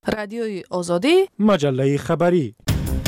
رادیوی آزادی، مجله خبری.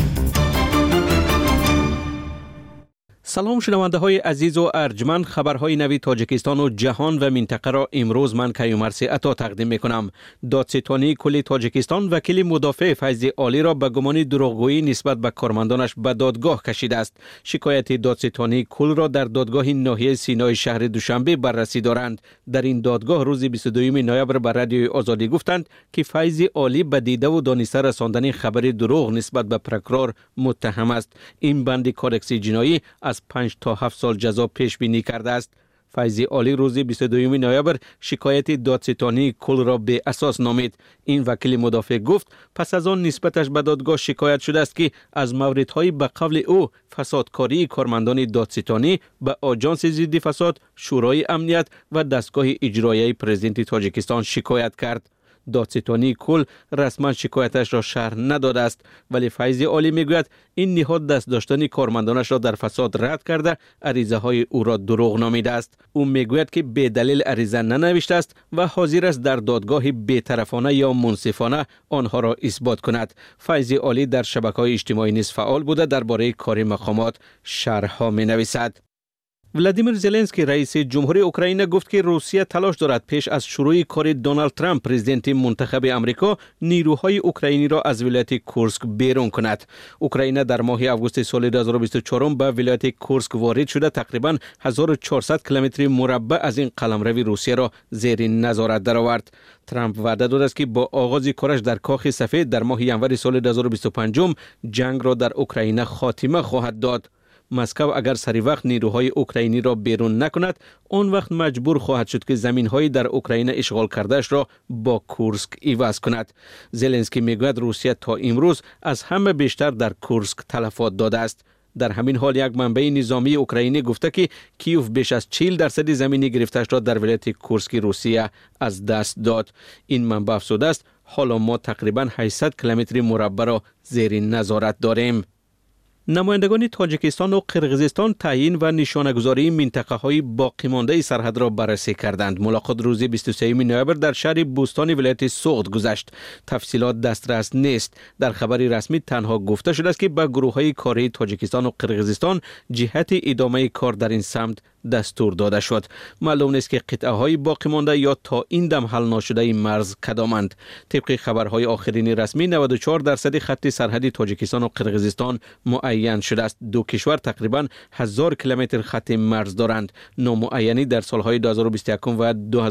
سلام شنونده های عزیز و ارجمند، خبرهای نوی تاجیکستان و جهان و منطقه را امروز من کیومرث عطا تقدیم می کنم. دادستانی کل تاجیکستان وکیل مدافع فیض عالی را به گمان دروغگویی نسبت به کارمندانش به دادگاه کشیده است. شکایت دادستانی کل را در دادگاه ناحیه سینای شهر دوشنبه بررسی دارند. در این دادگاه روز 22 نوامبر به رادیوی آزادی گفتند که فیض عالی به دیده و دانسته رساندن خبر دروغ نسبت به پروکرور متهم است. این بند کودکس جنایی از 5 تا 7 سال جزا پیش بینی کرده است. فیض عالی روز 22 نوامبر شکایت دادستانی کل را به اساس نامید. این وکیل مدافع گفت پس از آن نسبتش به دادگاه شکایت شده است که از موردهای به قول او فسادکاری کارمندان دادستانی به آژانس ضد فساد، شورای امنیت و دستگاه اجرایی پرزیدنت تاجیکستان شکایت کرد. دادستانی کل رسما شکایتش را شرح نداده است، ولی فیض عالی میگوید این نهاد دست داشتن کارمندانش را در فساد رد کرده عریضه های او را دروغ نامیده است. او میگوید که به دلیل عریضه ننوشته است و حاضر است در دادگاه بی‌طرفانه یا منصفانه آنها را اثبات کند. فیض عالی در شبکه‌های اجتماعی نیز فعال بوده درباره کار مقامات شرح‌ها می‌نویسد. ولادیمیر زلنسکی رئیس جمهوری اوکراین گفت که روسیه تلاش دارد پیش از شروع کار دونالد ترامپ پرزیدنت منتخب آمریکا نیروهای اوکراینی را از ولایت کورسک بیرون کند. اوکراین در ماه آگوست سال 2024 به ولایت کورسک وارد شده تقریبا 1400 کیلومتر مربع از این قلمرو روسیه را زیر نظارت درآورد. ترامپ وعده داده است که با آغاز کارش در کاخ سفید در ماه ژانویه سال 2025 جنگ را در اوکراین خاتمه خواهد داد. مسکو اگر سری وقت نیروهای اوکراینی را بیرون نکند، آن وقت مجبور خواهد شد که زمین‌های در اوکراین اشغال کردهش را با کورسک عوض کند. زلنسکی میگوید روسیه تا امروز از همه بیشتر در کورسک تلفات داده است. در همین حال یک منبع نظامی اوکراینی گفته که کیوف بیش از 40% زمین گرفته‌اش را در ولایت کورسک روسیه از دست داد. این منبع افزوده است حالا ما تقریبا 800 کیلومتر مربع را زیر نظارت داریم. نمایندگان تاجیکستان و قرقیزستان تعیین و نشانه‌گذاری منطقه‌های باقی مانده سرحد را بررسی کردند. ملاقات روز 23 نوامبر در شهر بوستان ولایت سوغد گذشت. تفصیلات دسترس نیست. در خبر رسمی تنها گفته شده است که به گروه‌های کاری تاجیکستان و قرقیزستان جهت ادامه کار در این سمت دستور داده شد. معلوم نیست که قطعه‌های باقی مانده یا تا این دم حل نشده این مرز کدامند. طبق خبرهای آخرین رسمی 94% خط سرحدی تاجیکستان و قرقیزستان معین شده است. دو کشور تقریبا 1000 کیلومتر خط مرز دارند. نامعینی در سالهای 2021 و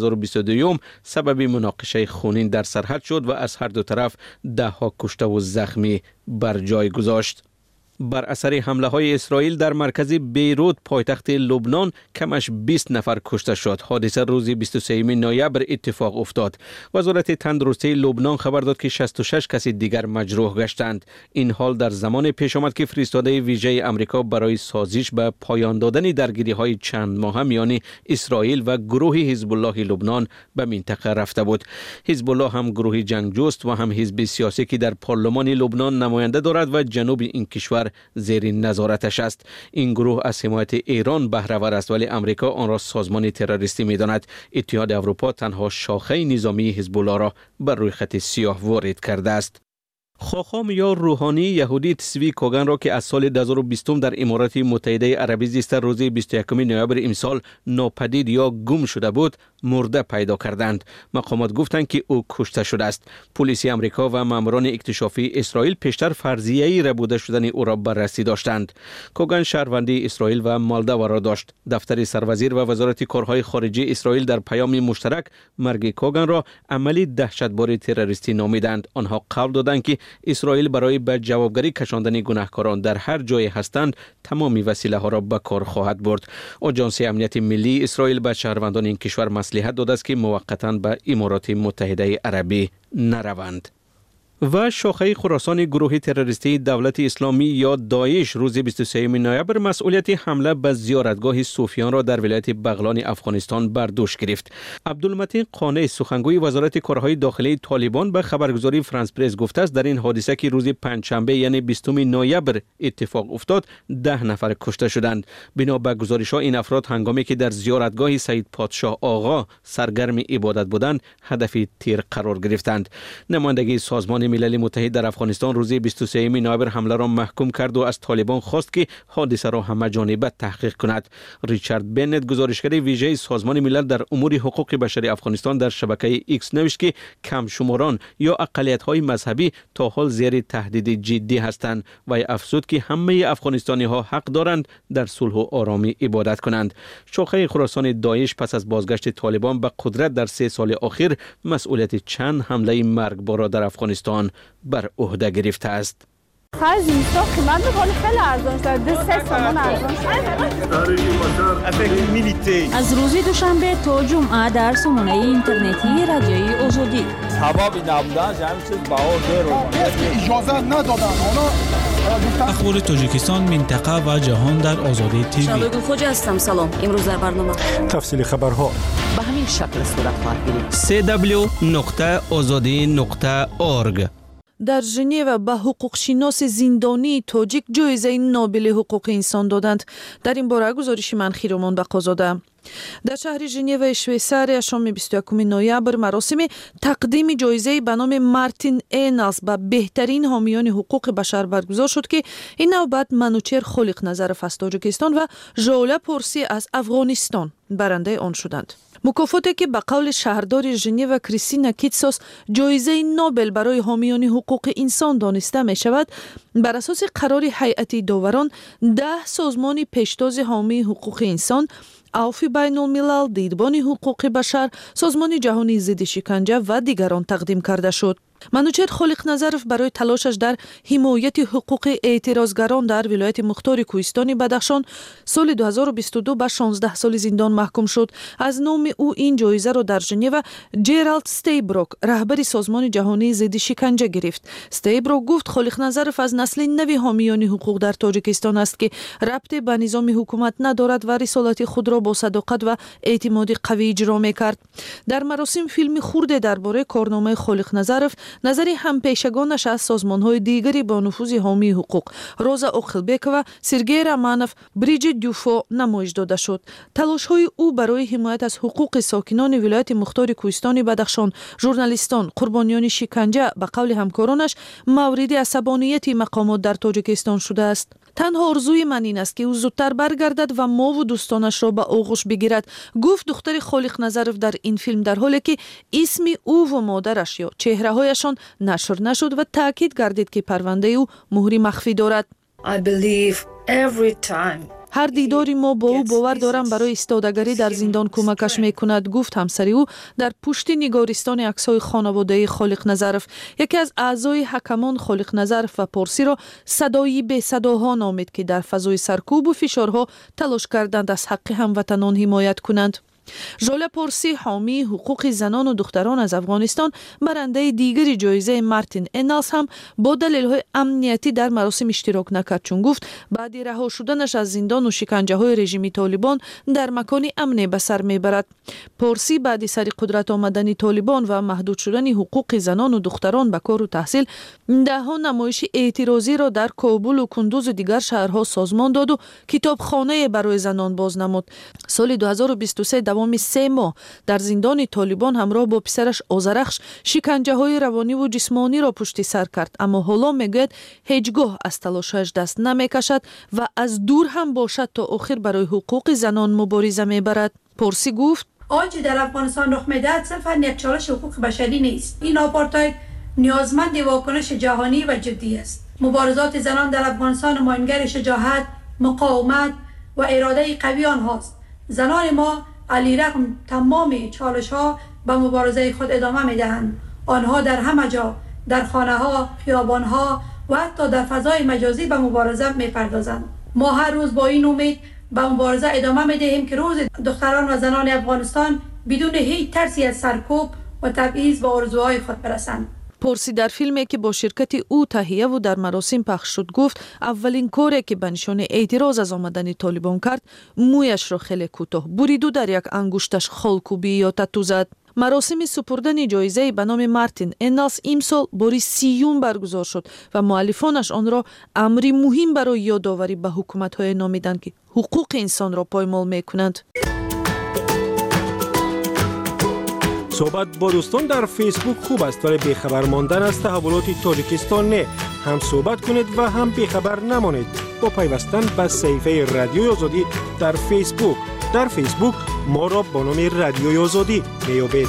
2022 سبب مناقشه خونین در سرحد شد و از هر دو طرف ده‌ها کشته و زخمی بر جای گذاشت. بر اثر حمله های اسرائیل در مرکز بیروت پایتخت لبنان کمش 20 نفر کشته شد. حادثه روز 23 نوامبر اتفاق افتاد. وزارت تندرستی لبنان خبر داد که 66 کس دیگر مجروح گشتند. این حال در زمان پیش آمد که فرستاده ویژه آمریکا برای سازش به پایان دادن درگیری های چند ماهه میان اسرائیل و گروه حزب الله لبنان به منطقه رفته بود. حزب الله هم گروه جنگجوست و هم حزب سیاسی که در پارلمان لبنان نماینده دارد و جنوب این کشور زیر نظارتش است. این گروه از حمایت ایران بهره ور است، ولی امریکا آن را سازمان تروریستی می‌داند. اتحاد اروپا تنها شاخه نظامی حزب الله را بر روی خط سیاه وارد کرده است. خاخام یا روحانی یهودی تسوی کوگان را که از سال 2020 در امارات متحده عربی زیست روز 21 نوامبر امسال ناپدید یا گم شده بود مرده پیدا کردند. مقامات گفتند که او کشته شده است. پلیس آمریکا و ماموران اکتشافی اسرائیل پیشتر فرضیه ربوده شدن او را بررسی داشتند. کوگان شهروندی اسرائیل و مالدو را داشت. دفتر سروزیر و وزارت کارهای خارجه اسرائیل در پیام مشترک مرگ کوگان را عملی دهشتبار تروریستی نامیدند. آنها قول دادند که اسرائیل برای به جوابگری کشاندن گناهکاران در هر جای هستند تمامی وسیله ها را به کار خواهد برد. آژانس امنیت ملی اسرائیل به شهروندان این کشور مصلحت داده است که موقتا به امارات متحده عربی نروند. و شاخه خراسان گروه تروریستی دولت اسلامی یا داعش روز 23 نوامبر مسئولیت حمله به زیارتگاه صوفیان را در ولایت بغلان افغانستان بر دوش گرفت. عبدالمتین قانع سخنگوی وزارت کارهای داخلی طالبان به خبرگزاری فرانس پرس گفته است در این حادثه که روز پنجشنبه یعنی 20 نوامبر اتفاق افتاد 10 نفر کشته شدند. بنا به گزارش‌ها این افراد هنگامی که در زیارتگاه سید پادشاه آقا سرگرم عبادت بودند هدف تیر قرار گرفتند. نمایندگی سازمان ملل متحد در افغانستان روز 23 نوامبر حمله را محکوم کرد و از طالبان خواست که حادثه را همه جانبه تحقیق کند. ریچارد بنت گزارشگر ویژه سازمان ملل در امور حقوق بشر افغانستان در شبکه ایکس نوشت که کم شماران یا اقلیت‌های مذهبی تا حال زیر تهدید جدی هستند و افزود که همه افغانستانی‌ها حق دارند در صلح و آرامی عبادت کنند. شاخه خراسان داعش پس از بازگشت طالبان به قدرت در 3 سال اخیر مسئولیت چند حمله مرگبار در افغانستان بر عهده گرفته است. خرج اینستا قیمت بخوری خیلی ارزان شد. 3 تومان ارزان شد. از روز دوشنبه تا جمعه در سامانه اینترنتی رادیوی آزادی. حبابی نبودن همین چیز بها دیر اجازه ندادن. اخبار تاجیکستان، منطقه و جهان در آزادی تیوی. شادو خوجا هستم. سلام. امروز در برنامه تفصیل خبرها به همین شکل صورت خواهد گرفت. www.azadi.org. در ژنو به حقوقشناس زندانی تاجیک جایزه نوبل حقوق انسان دادند. در این باره گزارش منخیرمان بقازاده. در شهر ژنو شویساریا شام 21 نوامبر مراسم تقدیم جایزه به نام مارتین اینالز به بهترین حامیان حقوق بشر برگزار شد که این نوبت منوچهر خالق نظرف از تاجیکستان و ژولا پورسی از افغانستان برنده آن شدند. مکافاتی که به قول شهردار ژنو کریستینا کیتسوس جایزه نوبل برای حامیان حقوق انسان دانسته می شود، بر اساس قرار هیئت داوران 10 سازمان پیشتاز حامی حقوق انسان، عفو بین الملل، دیدبان حقوق بشر، سازمان جهانی ضد شکنجه و دیگران تقدیم کرده شد. منوچهر خالق نظرف برای تلاشش در حمایت حقوق اعتراضگران در ولایت مختار کوهستان بدخشان سال 2022 به 16 سال زندان محکوم شد. از نام او این جایزه را در ژنو جرالد استیبروک رهبر سازمان جهانی ضد شکنجه گرفت. استیبروک گفت خالق نظرف از نسل نوی حامیان حقوق در تاجیکستان است که ربطی به نظام حکومت ندارد و رسالت خود را با صداقت و اعتماد قوی اجرا می‌کرد. در مراسم فیلم خرد درباره کارنامه خالق نظرف نظری همپیشگانش از سازمان‌های دیگری با نفوذ حامی حقوق روزا اوخلبک و سرگئی رامانوف، بریجیت دیوفو نمایش داده شد. تلاش‌های او برای حمایت از حقوق ساکنان ولایت مختار کوهستان بدخشان، ژورنالیستان، قربانیان شکنجه به قول همکارانش مورد عصبانیت مقامات در تاجیکستان شده است. تنها آرزوی من این است که او زودتر برگردد و ما و دوستانش را به آغوش بگیرد، گفت دختر خالق نظرف در این فیلم، در حالی که اسم او و مادرش یا چهره‌هایشان نشر نشد و تاکید گردید که پرونده او مهری مخفی دارد. هر دیداری ما با او باور دارم برای استادگری در زندان کمکش میکند، گفت همسری او در پشت نگارستان عکس‌های خانواده خالق نظرف. یکی از اعضای حکمان خالق نظرف و پارسی را صدایی به صداها نامید که در فضای سرکوب و فشارها تلاش کردند از حق هموطنان حمایت کنند. ژولا پورسی حامی حقوق زنان و دختران از افغانستان برنده دیگری جایزه مارتین اینالز هم با دلایل امنیتی در مراسم اشتراک نکرد، چون گفت بعد رها شدنش از زندان و شکنجه های رژیم طالبان در مکان امن به سر میبرد. پورسی بعد سر قدرت آمدن طالبان و محدود شدن حقوق زنان و دختران به کار و تحصیل دهها نمایش اعتراضی را در کابل و کندوز و دیگر شهرها سازمان داد و کتابخانه برای زنان باز نمود. سال 2023 دوام 3 ماه در زندان طالبان همراه با پسرش آذرخش شکنجه های روانی و جسمانی را پشت سر کرد، اما حالا میگوید هیچگاه از تلاشش دست نمیکشد و از دور هم باشد تا آخر برای حقوق زنان مبارزه میبرد. پورسی گفت آنچه در افغانستان رخ میدهد صرفاً یک چالش حقوق بشری نیست. این آپارتاید نیازمند واکنش جهانی و جدی است. مبارزات زنان در افغانستان نمایانگر شجاعت، مقاومت و اراده قوی آنهاست. زنان ما علیرغم تمام چالش‌ها به مبارزه خود ادامه می‌دهند. آنها در همه جا، در خانه‌ها، خیابان‌ها و حتی در فضای مجازی به مبارزه می‌پردازند. ما هر روز با این امید به مبارزه ادامه می‌دهیم که روز دختران و زنان افغانستان بدون هیچ ترسی از سرکوب و تبعیض به آرزوهای خود برسند. پورسی در فیلمی که با شرکت او تهیه و در مراسم پخش شد گفت اولین کاری که به نشانه اعتراض از آمدن طالبان کرد مویش را خیلی کوتاه برید و در یک انگشتش خالکوبی یا تتو زد. مراسم سپردن جایزه به نام مارتین انالس امسال باری 30 برگزار شد و مؤلفانش آن را امری مهم برای یادآوری به حکومت‌های نامیدند که حقوق انسان را پایمال می‌کنند. صحبت با دوستان در فیسبوک خوب است ولی بیخبر ماندن از تحولات تاجیکستان نه. هم صحبت کنید و هم بیخبر نمانید با پیوستن به صفحه رادیوی آزادی در فیسبوک. در فیسبوک ما را با نام رادیوی آزادی میابید.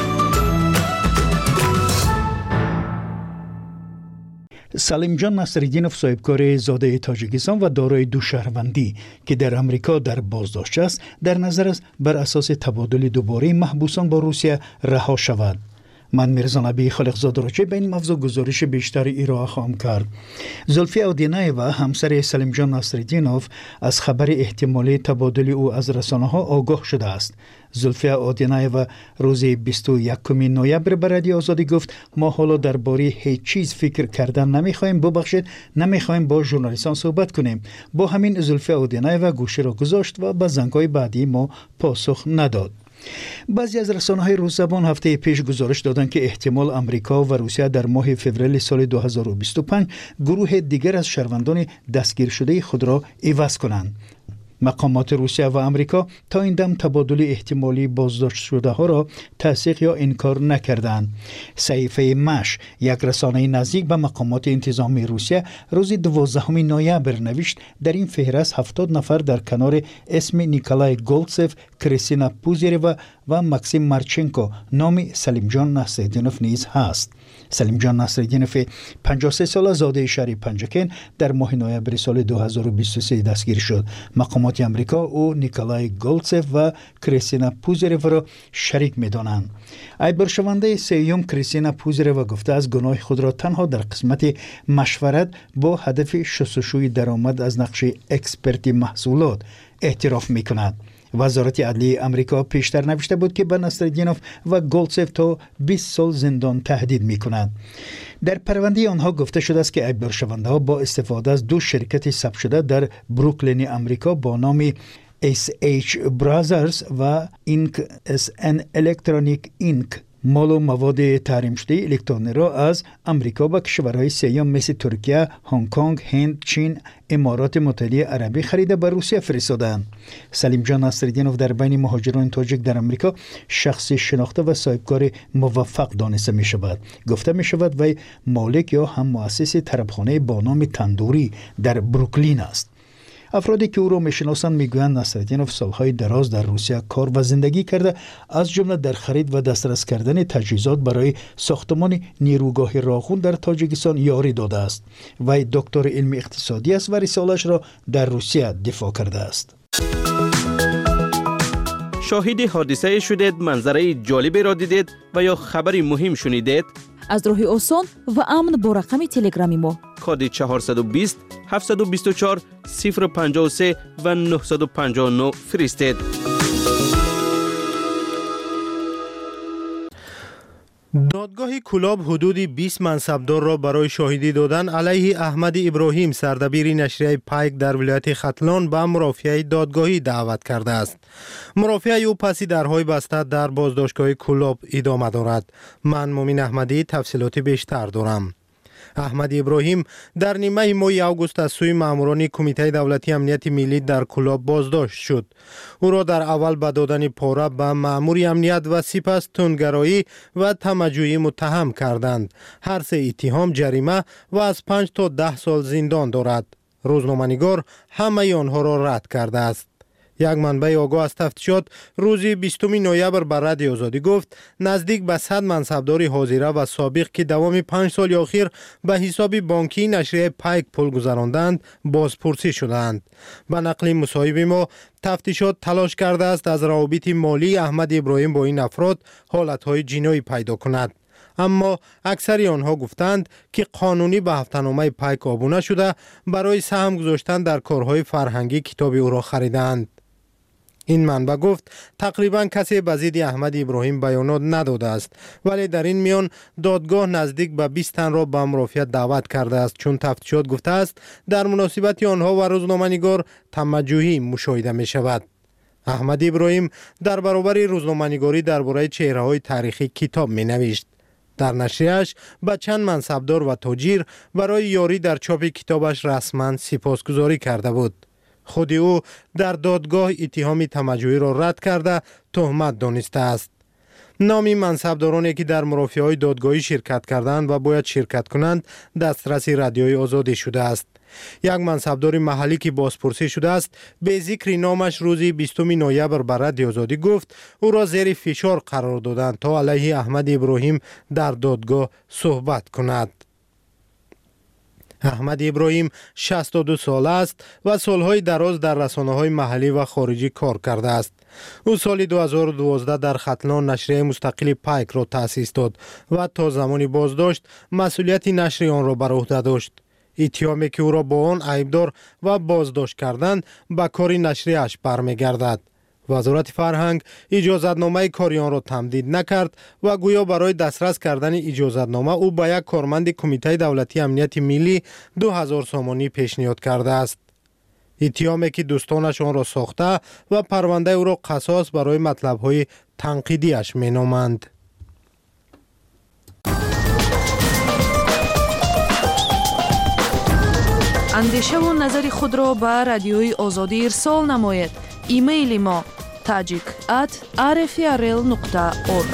سلیمجان نصرالدینوف صاحبکار زاده تاجیکستان و دارای دو شهروندی که در امریکا در بازداشت است در نظر است بر اساس تبادل دوباره محبوسان با روسیه رها شود. من میرزا نبی خالقزاده را به این موضوع گزارش بیشتری ارائه خواهم کرد. زلفی اودینایوا همسر سلیمجان نصرالدینوف از خبر احتمالی تبادل او از رسانه‌ها آگاه شده است. زلفی اودینایوا روز 21 نوامبر به رادیو آزادی گفت ما حالا درباره هیچ چیز فکر کردن نمیخوایم، ببخشید نمیخوایم با ژورنالیستان صحبت کنیم. با همین زلفی اودینایوا گوشه را گذاشت و به زنگ‌های بعدی ما پاسخ نداد. بعضی از رسانه‌های روس زبان هفته پیش گزارش دادند که احتمال امریکا و روسیه در ماه فوریه سال 2025 گروه دیگر از شهروندان دستگیر شده خود را عوض کنند. مقامات روسیه و امریکا تا این دم تبادل احتمالی بازداشت شده ها را تصدیق یا انکار نکردند. صحیفه مش، یک رسانه نزدیک به مقامات انتظامی روسیه، روز 12 نوامبر نوشت در این فهرست 70 نفر در کنار اسم نیکولای گولتسف، کریستینا پوزیروا و ماکسیم مارچنکو نام سلیمجان نصرالدینوف نیز هست. سلیمجان نصرالدینوف 53 ساله زاده شهر پنجکن در ماه نوامبر سال 2023 دستگیر شد. مقامات امریکا او نیکولای گولتسف و کریستینا پوزیروا را شریک می‌دانند. ایبرشونده سیوم کریستینا پوزیروا گفته از گناه خود را تنها در قسمت مشورت با هدف شستشوی درآمد از نقش اکسپرتی محصولات اعتراف می‌کند. وزارت عدلیه امریکا پیشتر نوشته بود که به نصرالدینوف و گولتسف تا 20 سال زندان تهدید می‌کند. در پرونده آنها گفته شده است که ایبرشونده‌ها با استفاده از دو شرکت ثبت شده در بروکلین امریکا با نام SH Brothers و Inc. SN Electronic Inc. مال و مواد تحریم شده الکترونی را از امریکا و کشورهای سوم مثل ترکیه، هنگ کنگ، هند، چین، امارات متحده عربی خریده به روسیه فرستادند. سلیمجان نصرالدینوف در بین مهاجران تاجیک در امریکا شخصی شناخته و صاحبکار موفق دانسته می شود. گفته می شود وی مالک یا هم مؤسس طربخانه با نام تندوری در بروکلین است. افرادی که او را میشناسند میگویند نصرالدینوف سالهای دراز در روسیه کار و زندگی کرده، از جمله در خرید و دسترس کردن تجهیزات برای ساختمان نیروگاه راغون در تاجیکستان یاری داده است. وی دکتر علم اقتصادی است و رساله‌اش را در روسیه دفاع کرده است. شاهد حادثه شدید، منظره جالبی را دیدید و یا خبری مهم شنیدید؟ از راه آسان و امن با رقم تلگرامی ما کد 420 724 053 و 959 فرستید. دادگاه کلاب حدود 20 منصبدار را برای شاهدی دادن علیه احمد ابراهیم سردبیر نشریه پایک در ولایت ختلان به مرافعه دادگاهی دعوت کرده است. مرافعه او پس درهای بسته در بازداشتگاه کلاب ادامه دارد. من مومن احمدی تفصیلات بیشتر دارم. احمد ابراهیم در نیمه ماه آگوست از سوی ماموران کمیته دولتی امنیت ملی در کلاب بازداشت شد. او را در اول به دادن پاره به مامور امنیت و سپس تندگرایی و طمع‌جویی متهم کردند. هر سه اتهام جریمه و از 5 تا 10 سال زندان دارد. روزنامه‌نگار همه آنها را رد کرده است. یک منبع آگاه از تفتیشات روز 20 نوامبر بر رادیو آزادی گفت نزدیک به 100 منصبدار حاضره و سابق که دوام 5 سال اخیر به حساب بانکی نشریه پایک پول گذراندند بازپرسی شدند. به نقل مصاحب ما تفتیشات تلاش کرده است از روابط مالی احمد ابراهیم با این افراد حالتهای جنایی پیدا کند. اما اکثری آنها گفتند که قانونی به هفته‌نامه پایک آبونه شده برای سهم گذاشتن در کارهای فرهنگی کتاب او را خریدند. این منبع گفت تقریبا کسی به ضد احمد ابراهیم بیانات نداده است، ولی در این میان دادگاه نزدیک به 20 تن را به مرافعت دعوت کرده است، چون تفتیشات گفته است در مناسبت آنها و روزنامه‌نگار تمجیدی مشاهده می شود. احمد ابراهیم در برابر روزنامه‌نگاری درباره چهره‌های تاریخی کتاب می نوشت. در نشریه‌اش به چند منصبدار و تاجر برای یاری در چاپ کتابش رسما سپاسگزاری کرده بود. خود او در دادگاه اتهام تمجیدی را رد کرده تهمت دانسته است. نام منصبدارانی که در مرافعه‌های دادگاهی شرکت کردند و باید شرکت کنند دسترس رادیوی آزادی شده است. یک منصبدار محلی که بازپرسی شده است به ذکر نامش روز 20 نوامبر بر رادیو آزادی گفت او را زیر فشار قرار دادند تا علیه احمد ابراهیم در دادگاه صحبت کند. احمد ابراهیم 62 ساله است و سالهای دراز در رسانه‌های محلی و خارجی کار کرده است. او سال 2012 در ختلان نشریه مستقل پایک را تأسیس داد و تا زمانی بازداشت مسئولیت نشر آن را بر عهده داشت. اتهامی که او را با آن عیبدار و بازداشت کردند به کار نشریه‌اش برمیگردد. وزارت فرهنگ اجازتنامه کاری آن را تمدید نکرد و گویا برای دسترس کردن اجازتنامه او به یک کارمند کمیته دولتی امنیت ملی 2000 سامانی پیشنهاد کرده است. اتهامی که دوستانش آن را ساخته و پرونده او را قصاص برای مطلب‌های تنقیدیش مینامند. اندیشه و نظر خود را به رادیوی آزادی ارسال نماید. ایمیل ما tajik@rfrl.org.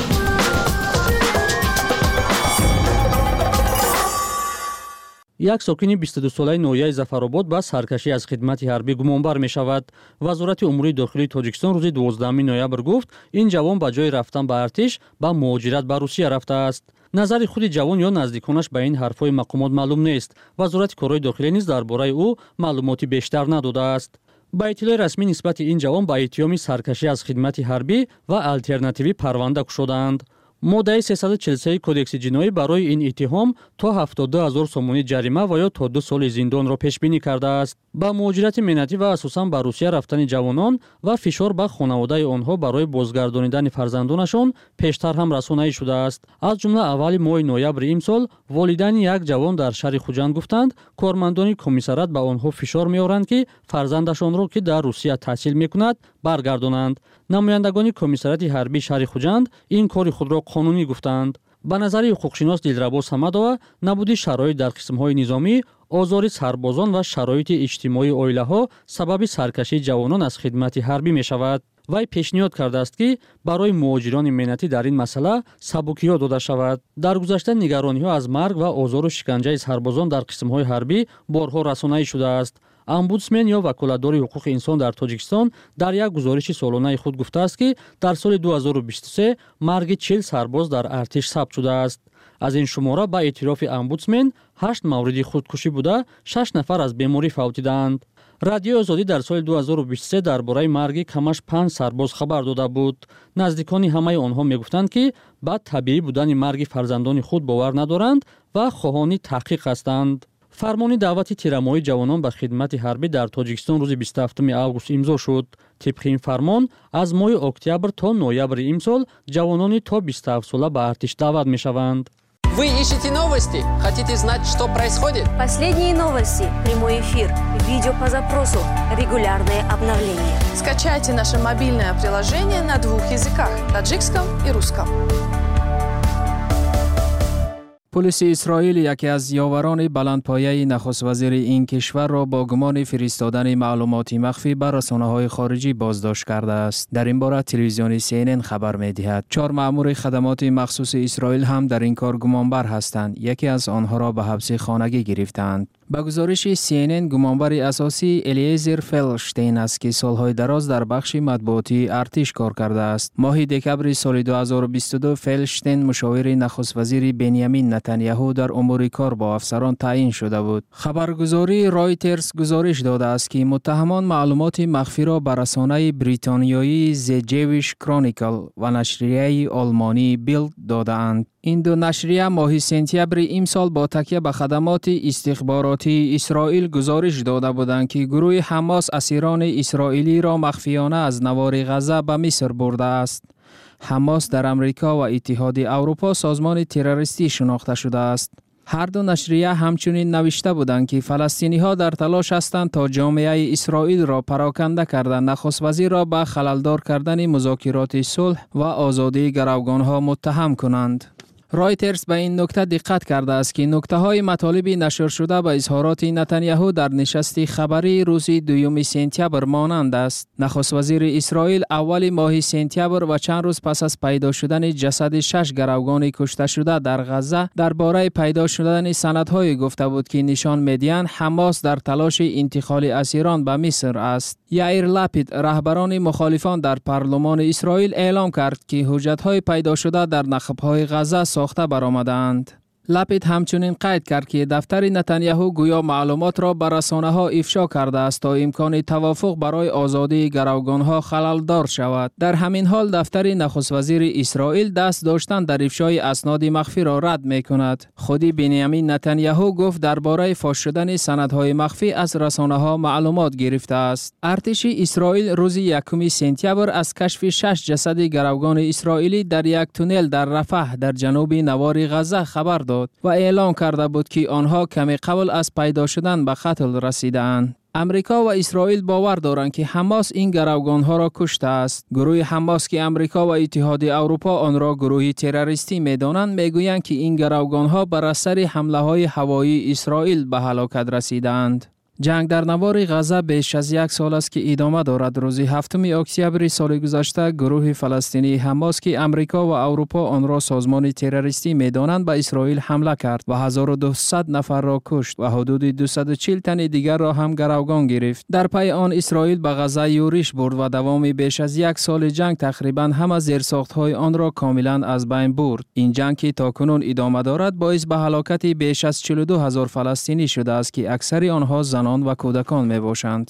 یک ساکن 22 ساله نویای زفرآباد با سرکشی از خدمت حربی گمانبر می شود. وزارت امور داخلی تاجیکستان روز 12 نوامبر گفت این جوان به جای رفتن به ارتش با مهاجرت به روسیه رفته است. نظر خود جوان یا نزدیکانش به این حرفهای مقامات معلوم نیست. وزارت کارهای داخلی نیز درباره او معلوماتی بیشتر نداده است. با اطلاع رسمی نسبت این جوان با اتهام سرکشی از خدمت حربی و الترناتیوی پرونده شدند. ماده 343 کدکس جنایی برای این اتهام تا 72000 سومونی جریمه و یا تا 2 سال زندان را پیش بینی کرده است. با مهاجرت ملتی و اساساً به روسیه رفتن جوانان و فشار به خانواده آنها برای بازگردانیدن فرزندانشان پیشتر هم رسانه‌ای شده است. از جمله اول ماه نوامبر امسال والدین یک جوان در شهر خوجند گفتند کارمندان کمیسریات به آنها فشار می‌آورند که فرزندشان را که در روسیه تحصیل می‌کند برگردانند. نمایندگان کمیسریات حربی شهر خوجند این کار خود را قانونی گفتند. به نظر حقوقشناس دلربا صمدова نبود شرایط در قسم‌های نظامی، آزار سربازان و شرایط اجتماعی عائله‌ها سبب سرکشی جوانان از خدمت حربی می‌شود. وی پیشنهاد کرده است که برای مهاجران ملتی در این مسئله سبکی‌ها داده شود. در گذشته نگرانی‌ها از مرگ و آزار و شکنجه سربازان در قسم‌های حربی بارها رسانه‌ای شده است. امبودسمن یا وکالتدار حقوق انسان در تاجیکستان در یک گزارش سالانه خود گفته است که در سال 2023 مرگ 40 سرباز در ارتش ثبت شده است. از این شماره با اعتراف امبودسمن 8 مورد خودکشی بوده، 6 نفر از بیماری فوتیدند. رادیو آزادی در سال 2023 درباره مرگ کمش 5 سرباز خبر داده بود. نزدیکان همه آنها میگفتند که با طبیعی بودن مرگ فرزندان خود باور ندارند و خواهان تحقیق هستند. فرمان دعوت تیرمایی جوانان به خدمت حربی در تاجیکستان روز 27 اوگوست امضا شد. طبق این فرمان از ماه اکتبر تا نوامبر امسال جوانان تا 27 ساله به ارتش دعوت میشوند. Вы ищете новости? Хотите знать, что происходит? Последние новости, прямой эфир, видео по запросу, регулярные обновления. Скачайте наше мобильное приложение на 2 языках – таджикском и русском. پلیس اسرائیل یکی از یاوران بلندپایه نخست وزیر این کشور را با گمان فرستادن معلومات مخفی بر رسانه‌های خارجی بازداشت کرده است. در این باره تلویزیون CNN خبر می‌دهد 4 مأمور خدمات مخصوص اسرائیل هم در این کار گمانبر هستند. یکی از آنها را به حبس خانگی گرفتند. با گزارش CNN گمانبر اساسی الیزر فلشتین است که سالهای دراز در بخش مطبوعاتی ارتش کار کرده است. ماه دکبر سال 2022 فلشتین مشاور نخست وزیر بنیامین نتانیاهو در امور کار با افسران تعیین شده بود. خبرگزاری رایترز گزارش داده است که متهمان معلومات مخفی را به رسانه بریتانیایی The Jewish Chronicle و نشریه آلمانی بیلد داده‌اند. این دو نشریه ماه سپتامبر امسال با تکیه به خدمات استخباراتی اسرائیل گزارش داده بودند که گروه حماس اسیران اسرائیلی را مخفیانه از نوار غزه به مصر برده است. حماس در امریکا و اتحاد اروپا سازمان تروریستی شناخته شده است. هر دو نشریه همچنین نوشته بودند که فلسطینی ها در تلاش هستند تا جامعه اسرائیل را پراکنده کرده نخست وزیر را به خللدار کردن مذاکرات صلح و آزادی گروگان ها متهم کنند. رایترز به این نکته دقت کرده است که نکته های مطالب نشر شده به اظهارات نتانیاهو در نشست خبری روز 2 سپتامبر مانند است. نخست وزیر اسرائیل اول ماه سپتامبر و چند روز پس از پیدا شدن جسد 6 گروگان کشته شده در غزه درباره پیدا شدن سندهای گفته بود که نشان می‌دهند حماس در تلاش انتقال اسیران به مصر است. یائیر لپید رهبران مخالفان در پارلمان اسرائیل اعلام کرد که حجت‌های پیدا شده در نخب‌های غزه ساخته برآمدند. لپید همچنین قید کرد که دفتر نتانیاهو گویا معلومات را به رسانه‌ها افشا کرده است تا امکان توافق برای آزادی گروگان‌ها خلل‌دار شود. در همین حال دفتر نخست وزیر اسرائیل دست داشتن در افشای اسناد مخفی را رد می‌کند. خودی بنیامین نتانیاهو گفت درباره فاش شدن سندهای مخفی از رسانه‌ها معلومات گرفته است. ارتش اسرائیل روز 1 سپتامبر از کشف 6 جسد گروگان اسرائیلی در یک تونل در رفح در جنوب نوار غزه خبر داد و اعلام کرده بود که آنها کمی قبل از پیدا شدن به قتل رسیدند. امریکا و اسرائیل باور دارند که حماس این گروگانها را کشته است. گروه حماس که امریکا و اتحاد اروپا آن را گروه تروریستی می‌دانند میگویند که این گروگانها بر اثر حمله‌های هوایی اسرائیل به هلاکت رسیدند. جنگ در نوار غزه بیش از 1 سال است که ادامه دارد. روز 7 اکتبر سال گذشته گروه فلسطینی حماس که امریکا و اروپا آن را سازمان تروریستی می‌دانند به اسرائیل حمله کرد و 1200 نفر را کشت و حدود 240 تن دیگر را هم گروگان گرفت. در پی آن اسرائیل به غزه یورش برد و دوام بیش از 1 سال جنگ تقریباً همه زیرساخت‌های آن را کاملاً از بین برد. این جنگ که تاکنون ادامه دارد باعث به هلاکت بیش از 42000 فلسطینی شده است که اکثر آنها زنان و کودکان می باشند.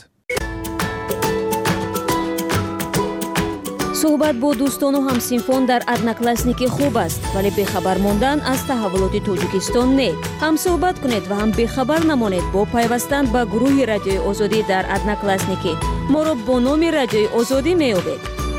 صحبت با دوستان و همسینفان در ادناکلاسنیک خوب است، ولی بخبر ماندن از تحولات تاجیکستان نه. هم صحبت کنید و هم بخبر نمانید با پیوستن به گروه رادیوی آزادی در ادناکلاسنیک. ما را با نام رادیوی آزادی می یابید.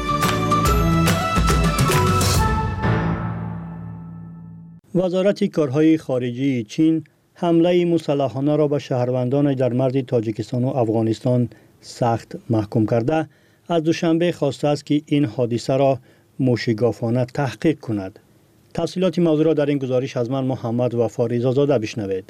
وزارت کارهای خارجه چین حمله مسلحانه را به شهروندان در مرز تاجیکستان و افغانستان سخت محکوم کرده از دوشنبه خواسته است که این حادثه را موشگافانه تحقیق کند. تفصیلات موضوع را در این گزارش از من محمد وفا رضازاده بشنوید.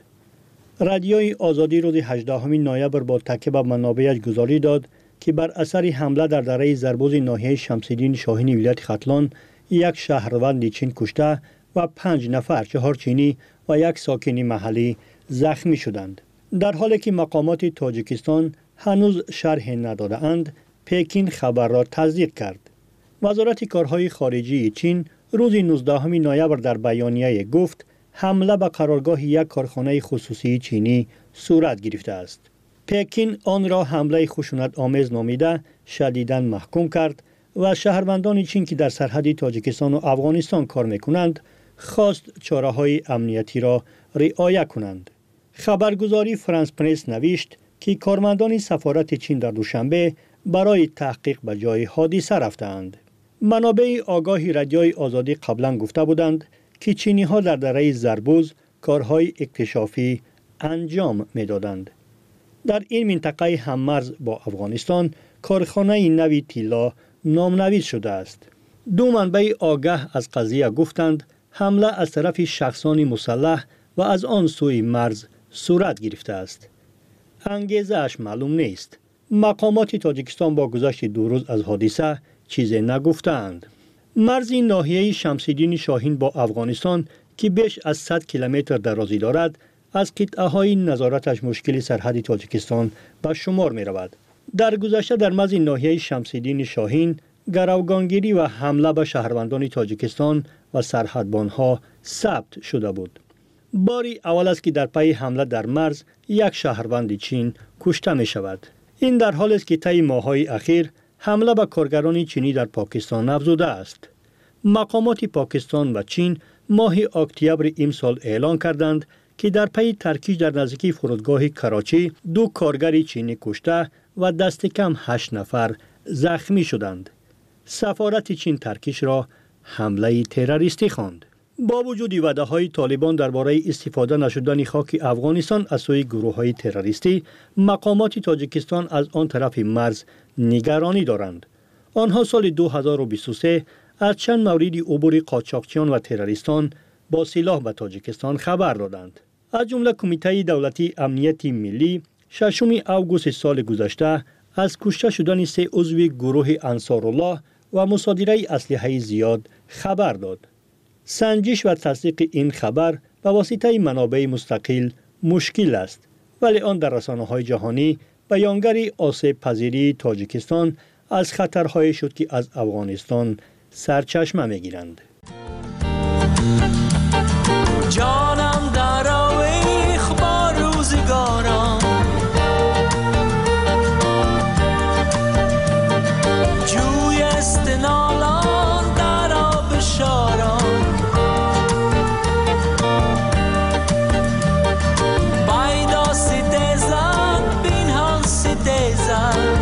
رادیوی آزادی روز 18 نوامبر با تکیه به منابعش گزارش داد که بر اثر حمله در دره زربوز ناحیه شمس‌الدین شاهین ولایت ختلان یک شهروند چین کشته و 5 نفر 4 چینی و 1 ساکن محلی زخمی شدند. در حالی که مقامات تاجیکستان هنوز شرح نداده اند، پکین خبر را تصدیق کرد. وزارت کارهای خارجه چین روز 19 نوامبر در بیانیه گفت حمله به قرارگاه یک کارخانه خصوصی چینی صورت گرفته است. پکین آن را حمله خشونت آمیز نامیده شدیداً محکوم کرد و شهروندان چین که در سرحد تاجیکستان و افغانستان کار می‌کنند خواست چاره‌های امنیتی را رعایت کنند. خبرگزاری فرانس پرس نوشت که کارمندان سفارت چین در دوشنبه برای تحقیق به جای حادثه رفتند. منابع آگاهی رادیوی آزادی قبلا گفته بودند که چینی‌ها در دره زربوز کارهای اکتشافی انجام می‌دادند. در این منطقه هممرز با افغانستان کارخانه نوی طلا نامنویس شده است. 2 منبع آگاه از قضیه گفتند حمله از طرف شخصان مسلح و از آن سوی مرز صورت گرفته است. انگیزه اش معلوم نیست. مقامات تاجیکستان با گذشت 2 روز از حادثه چیزی نگفتند. مرز ناحیه شمس‌الدین شاهین با افغانستان که بیش از 100 کیلومتر درازی دارد، از قطعه‌های نظارتش مشکل سرحد تاجیکستان به شمار می رود. در گذشته در مرز ناحیه شمس‌الدین شاهین گروگانگیری و حمله به شهروندان تاجیکستان و سرحدبانها ثبت شده بود. باری اول است که در پی حمله در مرز یک شهروند چین کشته می شود. این در حالی است که طی ماه‌های اخیر حمله به کارگران چینی در پاکستان افزوده است. مقامات پاکستان و چین ماه اکتبر امسال اعلان کردند که در پی ترکیش در نزدیکی فرودگاه کراچی 2 کارگر چینی کشته و دست کم 8 نفر زخمی شدند. سفارت چین ترکیش را حمله تروریستی خواند. با وجود وعده‌های طالبان درباره استفاده نشدن خاک افغانستان از سوی گروه‌های تروریستی، مقامات تاجیکستان از آن طرف مرز نگرانی دارند. آنها سال 2023 از چند مورد عبور قاچاقچیان و تروریستان با سلاح به تاجیکستان خبر دادند. از جمله کمیته دولتی امنیت ملی 6 اوگوست سال گذشته از کشته شدن 3 عضو گروه انصارالله و مصادره اسلحه زیاد خبر داد. سنجش و تصدیق این خبر به واسطه منابع مستقل مشکل است، ولی آن در رسانه‌های جهانی بیانگر آسیب پذیری تاجیکستان از خطرهای شد که از افغانستان سرچشمه می‌گیرند. جانم در آویخ با روزگاران، جوی استنالان در آب شاران، بایدا ستیزن بینهان ستیزن،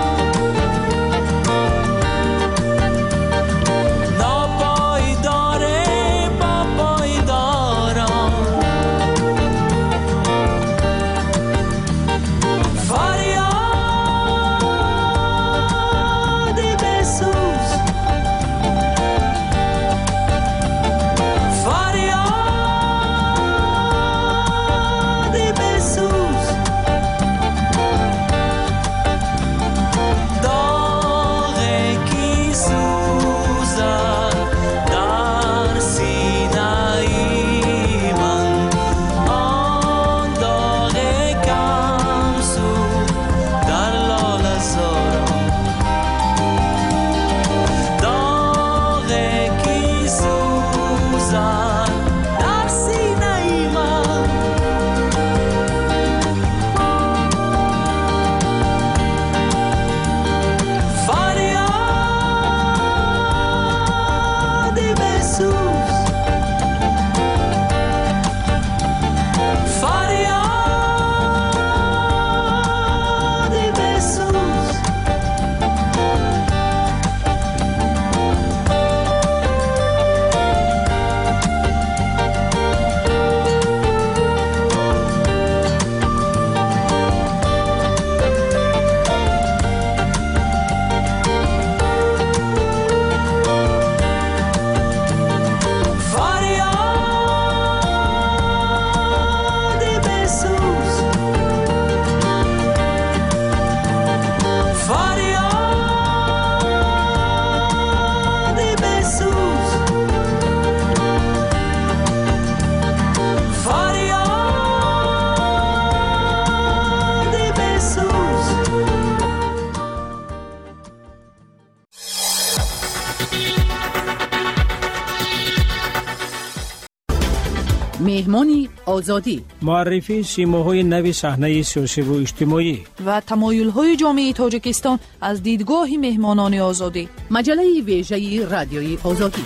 مهمانی آزادی، معرفی سیماهای نوی صحنه سیاسی و اجتماعی و تمایل‌های جامعه تاجیکستان از دیدگاه مهمانان آزادی. مجله ویژه رادیوی آزادی.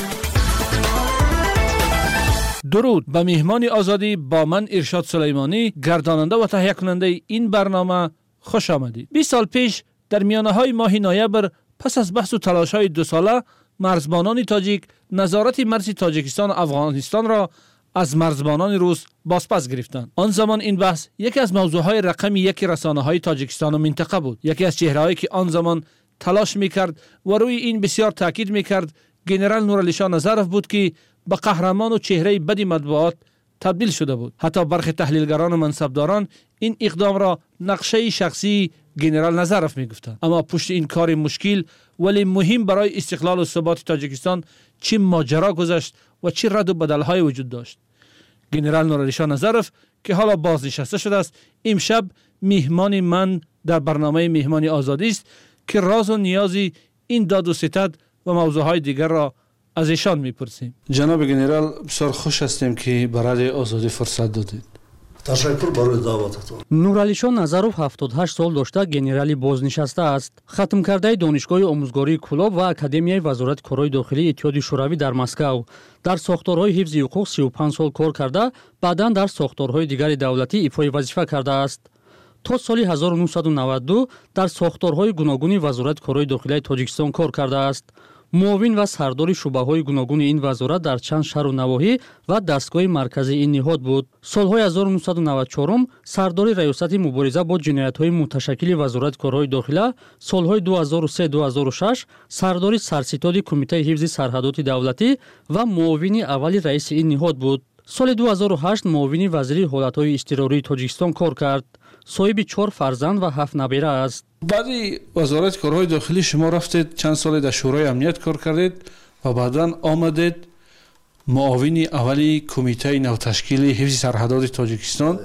درود به مهمان آزادی، با من ارشاد سلیمانی، گرداننده و تهیه کننده این برنامه خوش آمدید. 20 سال پیش در میانه‌های ماه نوامبر، پس از بحث و تلاش‌های 2 ساله، مرزبانان تاجیک نظارت مرز تاجیکستان و افغانستان را از مرزبانان روس بازپس گرفتند. آن زمان این بحث یکی از موضوعهای رقم 1 رسانه‌های تاجیکستان و منطقه بود. یکی از چهره‌هایی که آن زمان تلاش می‌کرد و روی این بسیار تاکید می‌کرد ژنرال نورعلی شاه نظرف بود که به قهرمان و چهره بدی مطبوعات تبدیل شده بود. حتی برخی تحلیلگران و منصبداران این اقدام را نقشه شخصی ژنرال نظرف می‌گفتند. اما پشت این کار مشکل ولی مهم برای استقلال و ثبات تاجیکستان چه ماجرا گذشت و چه رد و بدل‌های وجود داشت. ژنرال نورعلی شاه نظرف که حالا بازنشسته شده است، امشب مهمان من در برنامه مهمانی آزادی است که راز و نیازی این داد و ستد و موضوعهای دیگر را از ایشان میپرسیم. جناب ژنرال، بسیار خوش هستیم که برای آزادی فرصت دادید. ташаккур барои даъвататон. нуралишон назаров 78 сол дошта генерали бознишаста аст. хатмкардаи донишгоҳи омӯзгории Кулоб ва академияи вазорати корҳои дохилии иттиҳоди шӯравӣ дар Москав. дар сохторҳои ҳифзи ҳуқуқ 35 сол кор карда, баъдан дар сохторҳои дигари давлатӣ ифои вазифа кардааст. то соли 1992 дар сохторҳои гуногуни вазорати корҳои дохилияи Тоҷикистон кор кардааст. муовин ва сардори шуъбаҳои гуногуни ин вазорат дар чанд шаҳру навоҳӣ ва дастгоҳи марказии ин ниҳод буд. солҳои 1994 сардори раёсати мубориза бо ҷиноятҳои муташаккили вазорати корҳои дохила, солҳои 2003-2006 сардори сарситоди кумитаи ҳифзи сарҳадоти давлатӣ ва муовини аввали раиси ин ниҳод буд. соли 2008 муовини вазири ҳолатҳои изтирории Тоҷикистон кор кард. соҳиби 4 фарзанд ва 7 набира аст. баъди вазорати корҳои дохилӣ шумо рафтед чанд соле дар шӯрои амният кор кардед ва баъдан омадед муовини аввали кумитаи навташкили ҳифзи сарҳадоти Тоҷикистон.